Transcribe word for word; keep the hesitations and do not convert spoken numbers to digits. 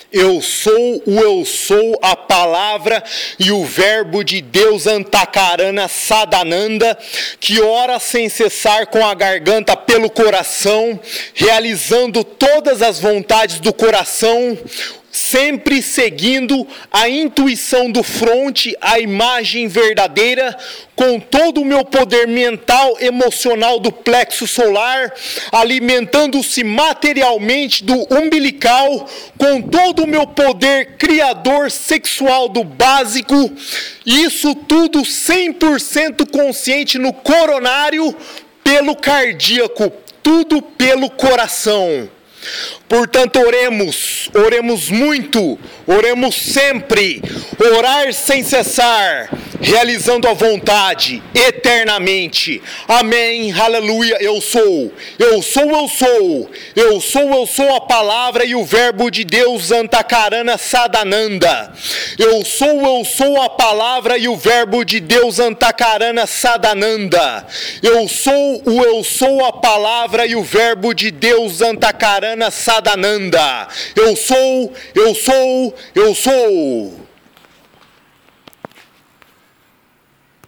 Eu sou o eu sou, a palavra e o verbo de Deus Antakarana Sadananda, que ora sem cessar com a garganta pelo coração, realizando todas as vontades do coração, sempre seguindo a intuição do fronte, a imagem verdadeira, com todo o meu poder mental, emocional do plexo solar, alimentando-se materialmente do umbilical, com todo o meu poder criador sexual do básico, isso tudo cem por cento consciente no coronário, pelo cardíaco, tudo pelo coração. Portanto, oremos, oremos muito, oremos sempre, orar sem cessar, realizando a vontade eternamente. Amém, aleluia. Eu sou, eu sou, eu sou, eu sou, eu sou a palavra e o verbo de Deus Antakarana Sadananda. Eu sou, eu sou a palavra e o verbo de Deus Antakarana Sadananda. Eu sou o eu sou a palavra e o verbo de Deus Antakarana Sadananda. Eu sou, eu sou, eu sou.